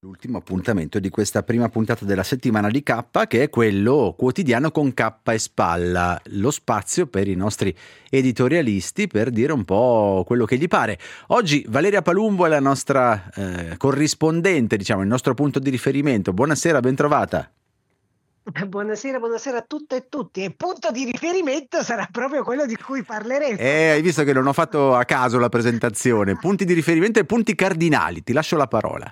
L'ultimo appuntamento di questa prima puntata della settimana di K, che è quello quotidiano con K e spalla, lo spazio per i nostri editorialisti per dire un po' quello che gli pare. Oggi Valeria Palumbo è la nostra corrispondente, diciamo, il nostro punto di riferimento. Buonasera, bentrovata. Buonasera a tutte e tutti. E punto di riferimento sarà proprio quello di cui parleremo. Hai visto che non ho fatto a caso la presentazione. Punti di riferimento e punti cardinali. Ti lascio la parola.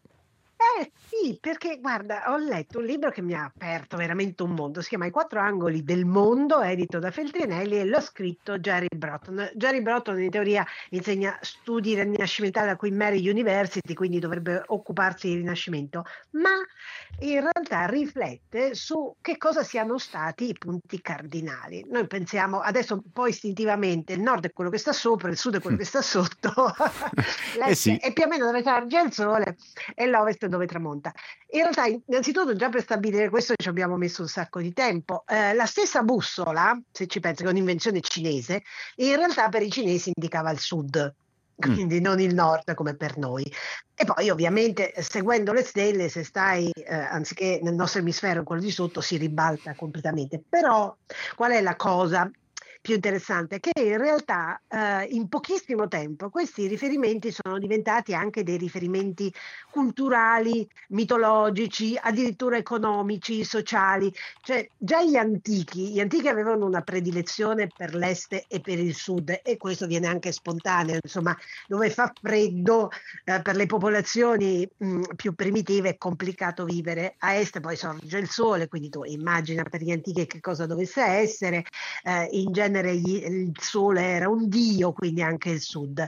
Sì, perché guarda, ho letto un libro che mi ha aperto veramente un mondo, si chiama I quattro angoli del mondo, edito da Feltrinelli e l'ha scritto Jerry Broughton. Jerry Broughton in teoria insegna studi rinascimentali alla Queen Mary University, quindi dovrebbe occuparsi di Rinascimento, ma in realtà riflette su che cosa siano stati i punti cardinali. Noi pensiamo adesso un po' istintivamente, il nord è quello che sta sopra, il sud è quello che sta sotto, l'est Sì. è più o meno dove sorge il sole e l'ovest è dove tramonta. In realtà, innanzitutto, già per stabilire questo ci abbiamo messo un sacco di tempo. La stessa bussola, se ci pensi, che è un'invenzione cinese, in realtà per i cinesi indicava il sud, quindi non il nord come per noi. E poi ovviamente seguendo le stelle, se stai anziché nel nostro emisfero, quello di sotto, si ribalta completamente. Però qual è la cosa più interessante? Che in realtà in pochissimo tempo questi riferimenti sono diventati anche dei riferimenti culturali, mitologici, addirittura economici, sociali. Cioè già gli antichi avevano una predilezione per l'est e per il sud, e questo viene anche spontaneo, insomma, dove fa freddo per le popolazioni più primitive è complicato vivere. A est poi sorge il sole, quindi tu immagina per gli antichi che cosa dovesse essere. In genere il sole era un dio, quindi anche il sud.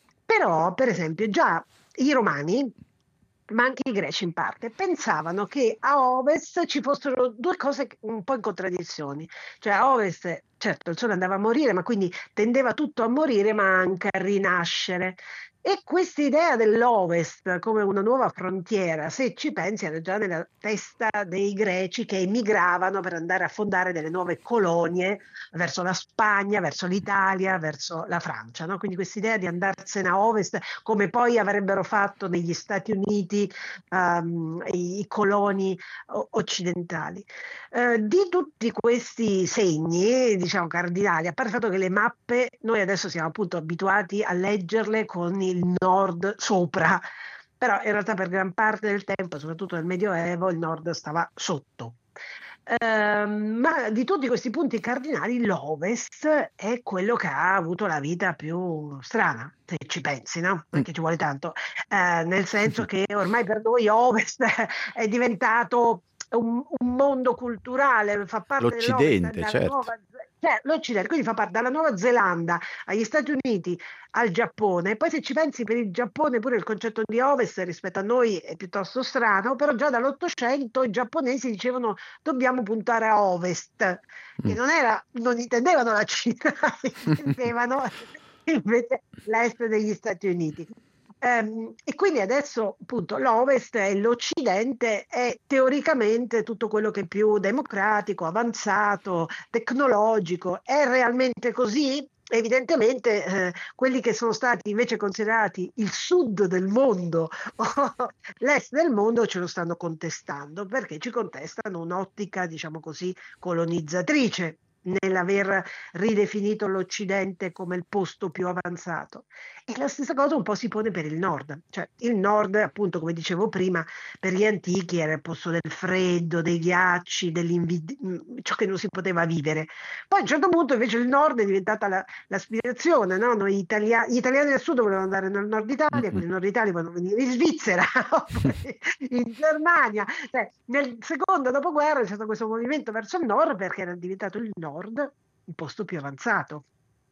Però, per esempio, già i romani, ma anche i greci in parte, pensavano che a ovest ci fossero due cose un po' in contraddizione. Cioè a ovest, certo, il sole andava a morire, ma quindi tendeva tutto a morire, ma anche a rinascere. E questa idea dell'Ovest come una nuova frontiera, se ci pensi, era già nella testa dei greci che emigravano per andare a fondare delle nuove colonie verso la Spagna, verso l'Italia, verso la Francia, no? Quindi questa idea di andarsene a Ovest, come poi avrebbero fatto negli Stati Uniti i coloni occidentali. Di tutti questi segni, diciamo cardinali, a parte il fatto che le mappe, noi adesso siamo appunto abituati a leggerle con il nord sopra, però in realtà per gran parte del tempo, soprattutto nel Medioevo, il nord stava sotto. Ma di tutti questi punti cardinali, l'Ovest è quello che ha avuto la vita più strana, se ci pensi, no? Perché ci vuole tanto, nel senso che ormai per noi Ovest è diventato un mondo culturale, fa parte dell'Ovest, L'Occidente, dalla certo. l'Occidente, quindi fa parte dalla Nuova Zelanda agli Stati Uniti al Giappone. Poi se ci pensi per il Giappone pure il concetto di Ovest rispetto a noi è piuttosto strano, però già dall'Ottocento i giapponesi dicevano dobbiamo puntare a Ovest, che non intendevano la Cina, intendevano invece l'est degli Stati Uniti. E quindi adesso appunto l'Ovest e l'Occidente è teoricamente tutto quello che è più democratico, avanzato, tecnologico. È realmente così? Evidentemente quelli che sono stati invece considerati il sud del mondo o l'est del mondo ce lo stanno contestando perché ci contestano un'ottica, diciamo così, colonizzatrice nell'aver ridefinito l'Occidente come il posto più avanzato. E la stessa cosa un po' si pone per il nord, cioè il nord, appunto, come dicevo prima, per gli antichi era il posto del freddo, dei ghiacci, ciò che non si poteva vivere. Poi a un certo punto invece il nord è diventata l'aspirazione, no? Gli italiani del sud volevano andare nel nord Italia, quelli del nord Italia volevano venire in Svizzera, in Germania. Cioè, nel secondo dopoguerra c'è stato questo movimento verso il nord perché era diventato il nord il posto più avanzato.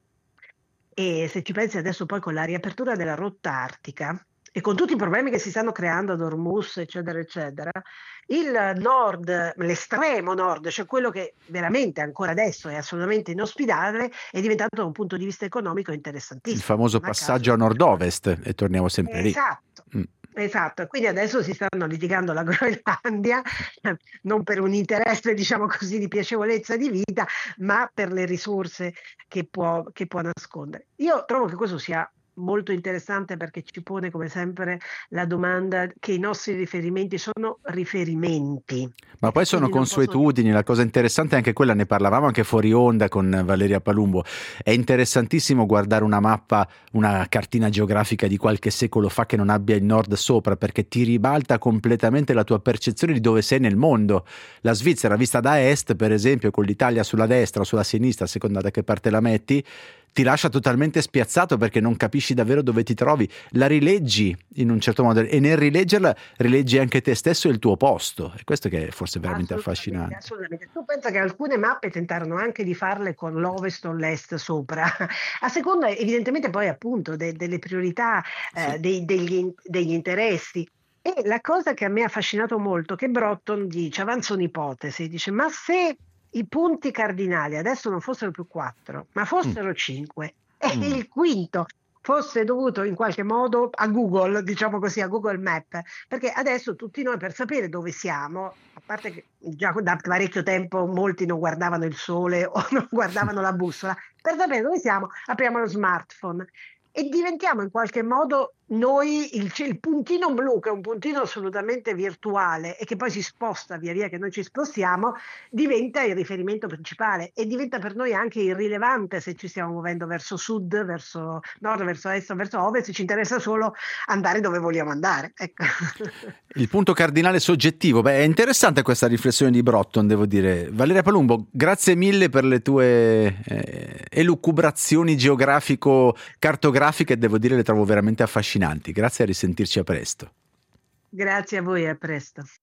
E se ci pensi adesso poi con la riapertura della rotta artica e con tutti i problemi che si stanno creando ad Hormuz, eccetera, eccetera, il nord, l'estremo nord, cioè quello che veramente ancora adesso è assolutamente inospitale, è diventato da un punto di vista economico Il interessantissimo. famoso Non a caso passaggio a si chiama. nord-ovest e torniamo sempre lì. Esatto. Esatto, quindi adesso si stanno litigando la Groenlandia, non per un interesse, diciamo così, di piacevolezza di vita, ma per le risorse che può nascondere. Io trovo che questo sia molto interessante perché ci pone come sempre la domanda che i nostri riferimenti sono riferimenti Ma e poi che sono quindi non possono... consuetudini, la cosa interessante è anche quella, ne parlavamo anche fuori onda con Valeria Palumbo, è interessantissimo guardare una mappa, una cartina geografica di qualche secolo fa che non abbia il nord sopra, perché ti ribalta completamente la tua percezione di dove sei nel mondo. La Svizzera vista da est, per esempio, con l'Italia sulla destra o sulla sinistra, a seconda da che parte la metti, ti lascia totalmente spiazzato perché non capisci davvero dove ti trovi, la rileggi in un certo modo e nel rileggerla rileggi anche te stesso e il tuo posto, e questo che è forse veramente Assolutamente, affascinante. assolutamente. Tu pensa che alcune mappe tentarono anche di farle con l'ovest o l'est sopra, a seconda evidentemente poi appunto delle priorità, Sì. degli interessi. E la cosa che a me ha affascinato molto, che Brotton dice, avanza un'ipotesi, dice, ma se i punti cardinali adesso non fossero più quattro, ma Mm, fossero cinque, e mm. il quinto fosse dovuto in qualche modo a Google, diciamo così, a Google Map, perché adesso tutti noi per sapere dove siamo, a parte che già da parecchio tempo molti non guardavano il sole o non guardavano la bussola, per sapere dove siamo apriamo lo smartphone e diventiamo in qualche modo noi il puntino blu, che è un puntino assolutamente virtuale e che poi si sposta via via che noi ci spostiamo, diventa il riferimento principale e diventa per noi anche irrilevante se ci stiamo muovendo verso sud, verso nord, verso est, verso ovest, ci interessa solo andare dove vogliamo andare. Ecco. Il punto cardinale soggettivo. Beh, è interessante questa riflessione di Brotton, devo dire. Valeria Palumbo, grazie mille per le tue elucubrazioni geografico-cartografiche, devo dire le trovo veramente affascinanti. Grazie, a risentirci a presto. Grazie a voi, a presto.